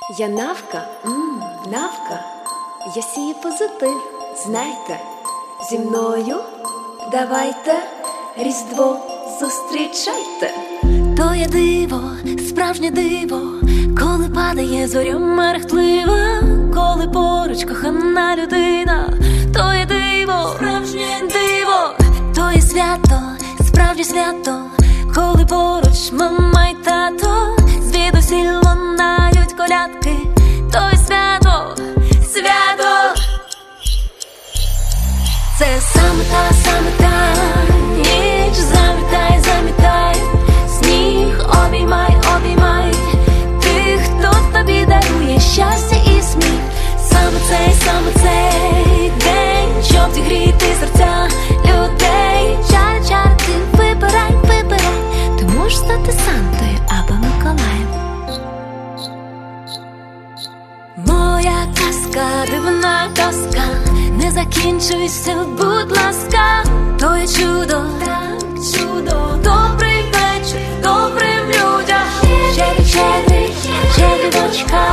Я навка, навка, я сію позитив, знайте, зі мною давайте Різдво зустрічайте. То є диво, справжнє диво, коли падає зоря мерехтлива, коли поруч кохана людина. То є диво, справжнє диво, то є свято, справжнє свято, коли поруч мама й тато, звідусіль лунають колядки. То є свято, свято. Це саме та ніч, замітай, замітай, сніг обіймай, обіймай тих, хто тобі дарує щастя і сміх. Саме цей день, щоб зігріти серця людей. Чар, чар, ти вибирай, вибирай, ти можеш стати Сантою або Миколаєм. Моя казка, дивна казка, не закінчуйся, будь ласка. То є чудо, так чудо, добрий вечір добрим людям. Щедрий, щедрий, щедрий дочка.